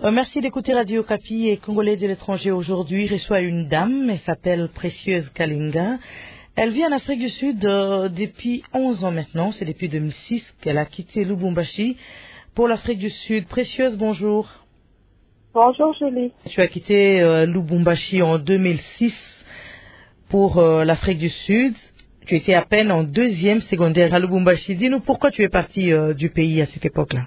Merci d'écouter Radio Okapi et Congolais de l'étranger aujourd'hui reçoit une dame, elle s'appelle Précieuse Kalinga. Elle vit en Afrique du Sud depuis 11 ans maintenant, c'est depuis 2006 qu'elle a quitté Lubumbashi pour l'Afrique du Sud. Précieuse, bonjour. Bonjour Julie. Tu as quitté Lubumbashi en 2006 pour l'Afrique du Sud. Tu étais à peine en deuxième secondaire à Lubumbashi. Dis-nous pourquoi tu es partie du pays à cette époque-là.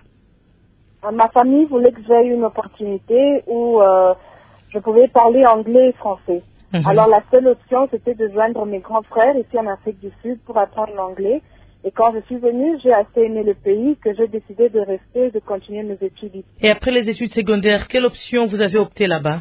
Ma famille voulait que j'aie une opportunité où je pouvais parler anglais et français. Alors la seule option, c'était de joindre mes grands frères ici en Afrique du Sud pour apprendre l'anglais. Et quand je suis venue, j'ai assez aimé le pays que j'ai décidé de rester et de continuer mes études ici. Et après les études secondaires, quelle option vous avez opté là-bas?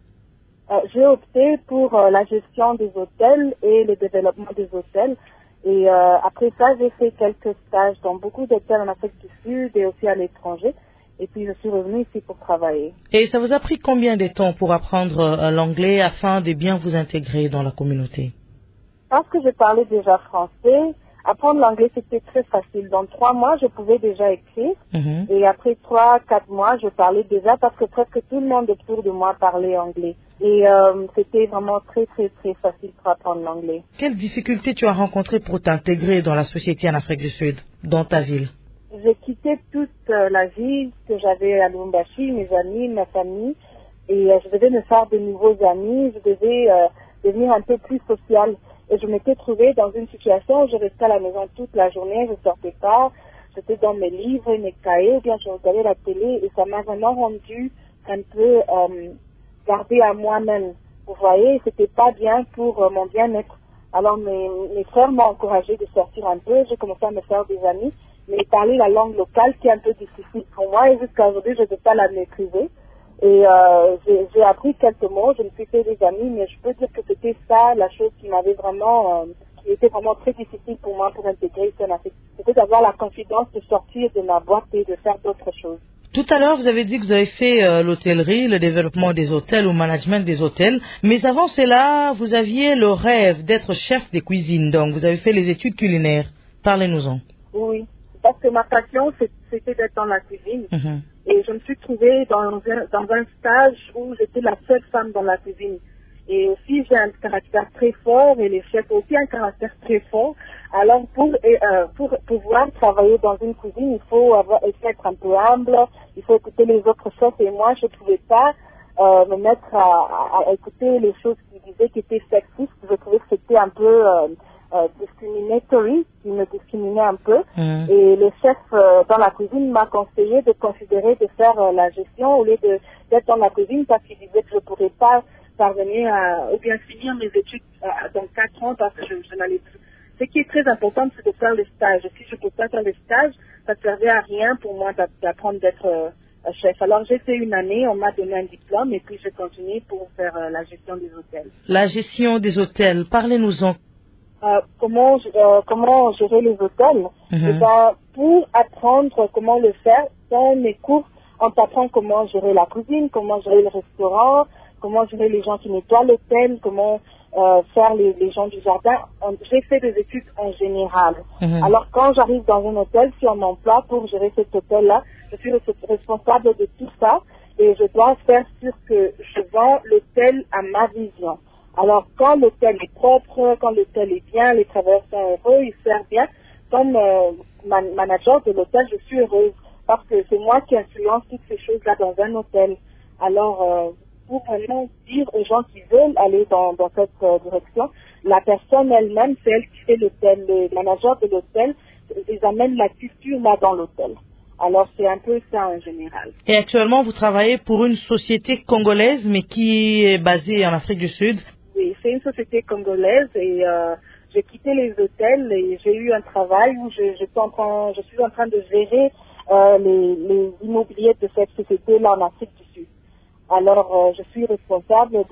J'ai opté pour la gestion des hôtels et le développement des hôtels. Et après ça, j'ai fait quelques stages dans beaucoup d'hôtels en Afrique du Sud et aussi à l'étranger. Et puis je suis revenue ici pour travailler. Et ça vous a pris combien de temps pour apprendre l'anglais afin de bien vous intégrer dans la communauté? Parce que je parlais déjà français, apprendre l'anglais c'était très facile. Dans 3 mois, je pouvais déjà écrire. Et après 3-4 mois, je parlais déjà parce que presque tout le monde autour de moi parlait anglais. Et c'était vraiment très facile pour apprendre l'anglais. Quelles difficultés tu as rencontrées pour t'intégrer dans la société en Afrique du Sud, dans ta ville? J'ai quitté toute la vie que j'avais à Lubumbashi, mes amis, ma famille, et je devais me faire de nouveaux amis, je devais devenir un peu plus sociale. Et je m'étais trouvée dans une situation où je restais à la maison toute la journée, je sortais pas, j'étais dans mes livres, mes cahiers, ou bien je regardais la télé, et ça m'a vraiment rendu un peu gardée à moi-même. Vous voyez, c'était pas bien pour mon bien-être. Alors mes frères m'ont encouragée de sortir un peu, j'ai commencé à me faire des amis, mais parler la langue locale qui est un peu difficile pour moi et jusqu'à aujourd'hui je ne peux pas la maîtriser. Et j'ai appris quelques mots, je me suis fait des amis, mais je peux dire que c'était ça la chose qui m'avait vraiment, qui était vraiment très difficile pour moi pour intégrer ici en Afrique. C'était d'avoir la confidence de sortir de ma boîte et de faire d'autres choses. Tout à l'heure, vous avez dit que vous avez fait l'hôtellerie, le développement des hôtels ou management des hôtels. Mais avant cela, vous aviez le rêve d'être chef de cuisine. Donc, vous avez fait les études culinaires. Parlez-nous-en. Oui, parce que ma passion, c'était d'être dans la cuisine. Et je me suis trouvée dans un stage où j'étais la seule femme dans la cuisine. Et aussi, j'ai un caractère très fort et les chefs ont aussi un caractère très fort. Alors, pour pouvoir travailler dans une cuisine, il faut être un peu humble, il faut écouter les autres chefs. Et moi, je ne pouvais pas me mettre à écouter les choses qui disaient qui étaient sexistes. Je trouvais que c'était un peu discriminatory, qui me discriminait un peu. Et le chef dans la cuisine m'a conseillé de considérer de faire la gestion au lieu d'être dans la cuisine parce qu'il disait que je ne pourrais pas parvenir ou bien finir mes études dans 4 ans parce que je n'allais plus. Ce qui est très important, c'est de faire les stages. Si je ne peux pas faire les stages, ça ne servait à rien pour moi d'apprendre d'être chef. Alors j'ai fait 1 année, on m'a donné un diplôme et puis j'ai continué pour faire la gestion des hôtels. La gestion des hôtels, parlez-nous-en. Comment gérer les hôtels. Et ben, pour apprendre comment le faire, dans mes cours, on t'apprend comment gérer la cuisine, comment gérer le restaurant, comment gérer les gens qui nettoient l'hôtel, comment faire les gens du jardin. J'ai fait des études en général. Alors quand j'arrive dans un hôtel, si on m'emploie pour gérer cet hôtel-là, je suis responsable de tout ça et je dois faire sûr que je vends l'hôtel à ma vision. Alors, quand l'hôtel est propre, quand l'hôtel est bien, les travailleurs sont heureux, ils servent bien. Comme manager de l'hôtel, je suis heureuse parce que c'est moi qui influence toutes ces choses-là dans un hôtel. Alors, pour vraiment dire aux gens qui veulent aller dans cette direction, la personne elle-même, c'est elle qui fait l'hôtel. Le manager de l'hôtel, ils amènent la culture là dans l'hôtel. Alors, c'est un peu ça en général. Et actuellement, vous travaillez pour une société congolaise, mais qui est basée en Afrique du Sud. Oui, c'est une société congolaise et j'ai quitté les hôtels et j'ai eu un travail où je suis en train de gérer les immobiliers de cette société-là en Afrique du Sud. Alors, je suis responsable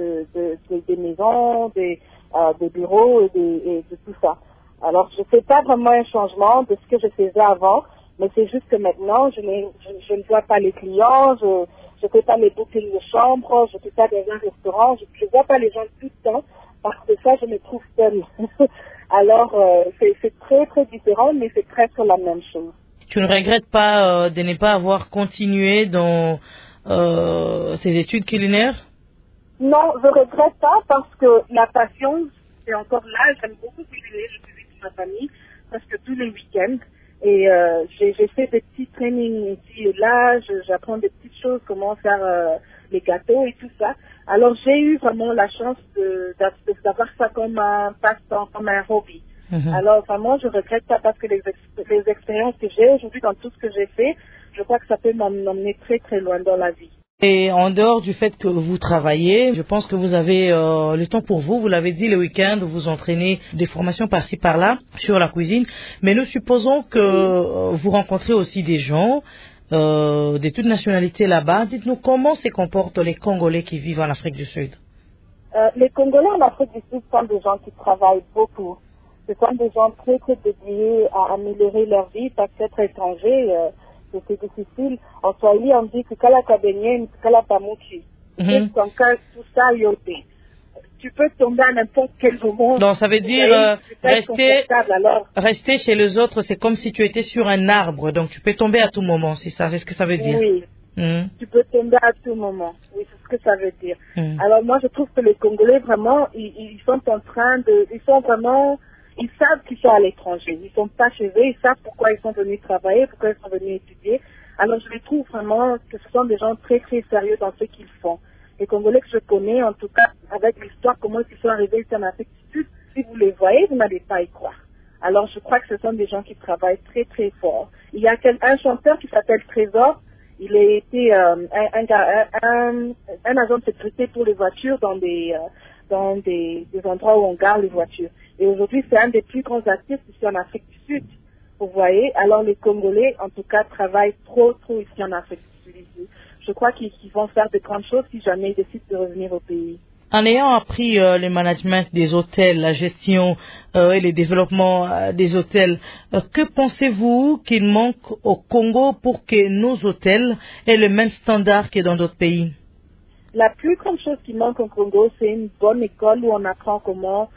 des maisons, des bureaux et de tout ça. Alors, je ne fais pas vraiment un changement de ce que je faisais avant, mais c'est juste que maintenant, je ne vois pas les clients, je ne fais pas les bookings de chambre, je ne fais pas dans un restaurant, je ne vois pas les gens tout le temps, parce que ça, je me trouve seule. Alors, c'est très différent, mais c'est presque la même chose. Tu ne regrettes pas de ne pas avoir continué dans ces études culinaires? Non, je regrette pas parce que la passion, c'est encore là. J'aime beaucoup cuisiner, je cuisine pour ma famille presque tous les week-ends. Et j'ai fait des petits trainings ici et là, j'apprends des petites choses, comment faire les gâteaux et tout ça. Alors j'ai eu vraiment la chance d'avoir ça comme un passe-temps, comme un hobby. Alors vraiment, je regrette pas parce que les expériences que j'ai aujourd'hui dans tout ce que j'ai fait, je crois que ça peut m'emmener très très loin dans la vie. Et en dehors du fait que vous travaillez, je pense que vous avez le temps pour vous. Vous l'avez dit, le week-end, vous entraînez des formations par-ci par-là sur la cuisine. Mais nous supposons que vous rencontrez aussi des gens de toutes nationalités là-bas. Dites-nous comment se comportent les Congolais qui vivent en Afrique du Sud. Les Congolais en Afrique du Sud sont des gens qui travaillent beaucoup. Ce sont des gens très très dédiés à améliorer leur vie parce qu'être étranger, c'est difficile. En Swahili, on dit que kala kabenye, kala pamuchi. Tout ça, yoté. Tu peux tomber à n'importe quel moment. Donc, ça veut dire rester chez les autres, c'est comme si tu étais sur un arbre. Donc, tu peux tomber à tout moment, c'est ça, c'est ce que ça veut dire. Oui. Tu peux tomber à tout moment. Oui, c'est ce que ça veut dire. Alors, moi, je trouve que les Congolais, vraiment, ils sont en train ils savent qu'ils sont à l'étranger. Ils sont pas chez eux. Ils savent pourquoi ils sont venus travailler, pourquoi ils sont venus étudier. Alors, je les trouve vraiment que ce sont des gens très, très sérieux dans ce qu'ils font. Les Congolais que je connais, en tout cas, avec l'histoire, comment ils sont arrivés ici en Afrique du Sud, si vous les voyez, vous n'allez pas y croire. Alors, je crois que ce sont des gens qui travaillent très, très fort. Il y a un chanteur qui s'appelle Trésor. Il a été un agent de sécurité pour les voitures dans des endroits où on garde les voitures. Et aujourd'hui, c'est un des plus grands artistes ici en Afrique du Sud. Vous voyez, alors les Congolais, en tout cas, travaillent trop ici en Afrique du Sud. Je crois qu'ils vont faire de grandes choses si jamais ils décident de revenir au pays. En ayant appris le management des hôtels, la gestion et le développement des hôtels, que pensez-vous qu'il manque au Congo pour que nos hôtels aient le même standard que dans d'autres pays? La plus grande chose qui manque au Congo, c'est une bonne école où on apprend comment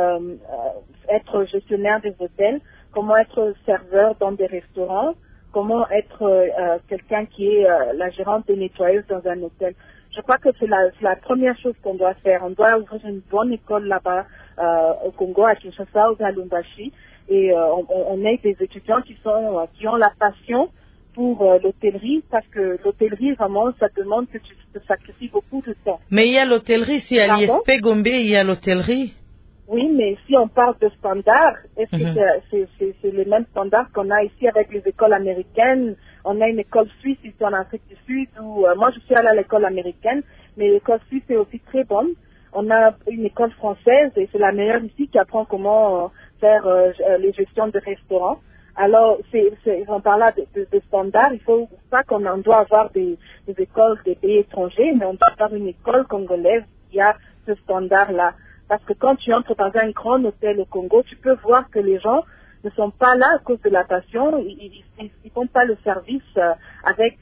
être gestionnaire des hôtels, comment être serveur dans des restaurants, comment être quelqu'un qui est la gérante des nettoyeuses dans un hôtel. Je crois que c'est la première chose qu'on doit faire. On doit ouvrir une bonne école là-bas au Congo, à Kinshasa ou à Lubumbashi, et on ait des étudiants qui ont la passion pour l'hôtellerie, parce que l'hôtellerie, vraiment, ça demande que tu te sacrifies beaucoup de temps. Mais il y a l'hôtellerie, si à l'ISP Gombe, il y a l'hôtellerie. Oui, mais si on parle de standards, est-ce que c'est les mêmes standards qu'on a ici avec les écoles américaines? On a une école suisse ici en Afrique du Sud, où moi je suis allée à l'école américaine, mais l'école suisse est aussi très bonne. On a une école française et c'est la meilleure ici qui apprend comment faire les gestions de restaurants. Alors, on parle là de standards. Il faut pas qu'on doit avoir des écoles des pays étrangers, mais on doit avoir une école congolaise qui a ce standard-là. Parce que quand tu entres dans un grand hôtel au Congo, tu peux voir que les gens ne sont pas là à cause de la passion. Ils font pas le service avec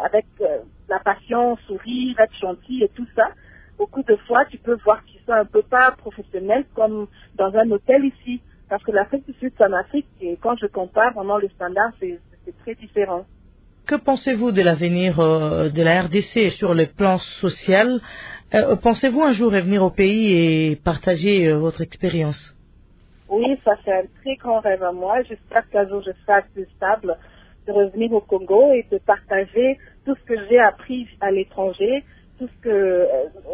la passion, sourire, être gentil et tout ça. Beaucoup de fois, tu peux voir qu'ils sont un peu pas professionnels comme dans un hôtel ici. Parce que l'Afrique du Sud, c'est en Afrique, et quand je compare, vraiment, le standard, c'est très différent. Que pensez-vous de l'avenir de la RDC sur le plan social? Pensez-vous un jour revenir au pays et partager votre expérience? Oui, ça c'est un très grand rêve à moi. J'espère qu'un jour je serai assez stable de revenir au Congo et de partager tout ce que j'ai appris à l'étranger, tout ce que,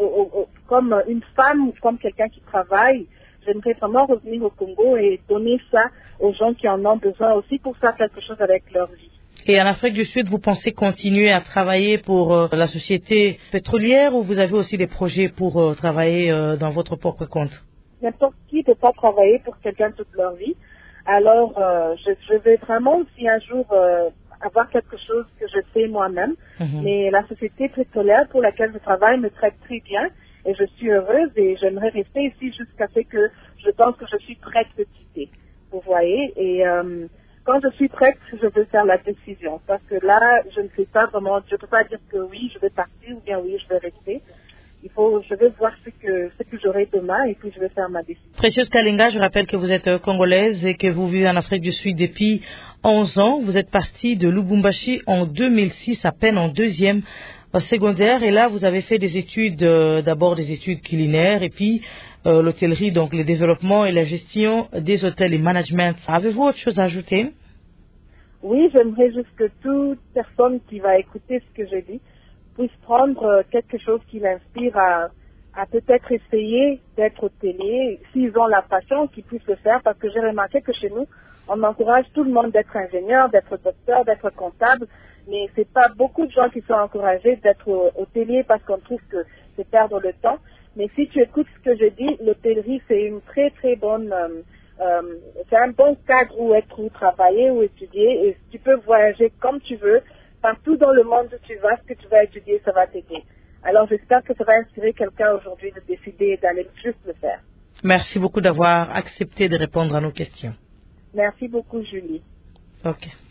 comme une femme ou comme quelqu'un qui travaille, j'aimerais vraiment revenir au Congo et donner ça aux gens qui en ont besoin aussi pour faire quelque chose avec leur vie. Et en Afrique du Sud, vous pensez continuer à travailler pour la société pétrolière ou vous avez aussi des projets pour travailler dans votre propre compte? N'importe qui ne peut pas travailler pour quelqu'un toute leur vie. Alors, je vais vraiment, si un jour, avoir quelque chose que je fais moi-même. Mais la société pétrolière pour laquelle je travaille me traite très bien et je suis heureuse et j'aimerais rester ici jusqu'à ce que je pense que je suis prête de quitter. Vous voyez? Et quand je suis prête, je veux faire la décision. Parce que là, je ne sais pas vraiment, je ne peux pas dire que oui, je vais partir ou bien oui, je vais rester. Je vais voir ce que j'aurai demain et puis je vais faire ma décision. Précieuse Kalinga, je rappelle que vous êtes congolaise et que vous vivez en Afrique du Sud depuis 11 ans. Vous êtes partie de Lubumbashi en 2006, à peine en deuxième secondaire et là vous avez fait des études, d'abord des études culinaires et puis l'hôtellerie, donc le développement et la gestion des hôtels et management. Avez-vous autre chose à ajouter? Oui, j'aimerais juste que toute personne qui va écouter ce que je dis puisse prendre quelque chose qui l'inspire à peut-être essayer d'être hôtelier, s'ils ont la passion, qu'ils puissent le faire, parce que j'ai remarqué que chez nous, on encourage tout le monde d'être ingénieur, d'être docteur, d'être comptable, mais c'est pas beaucoup de gens qui sont encouragés d'être hôtelier parce qu'on trouve que c'est perdre le temps. Mais si tu écoutes ce que je dis, l'hôtellerie, c'est une très très bonne, c'est un bon cadre où travailler, où étudier, et tu peux voyager comme tu veux, partout dans le monde où tu vas, ce que tu vas étudier, ça va t'aider. Alors j'espère que ça va inspirer quelqu'un aujourd'hui de décider d'aller juste le faire. Merci beaucoup d'avoir accepté de répondre à nos questions. Merci beaucoup, Julie. Ok.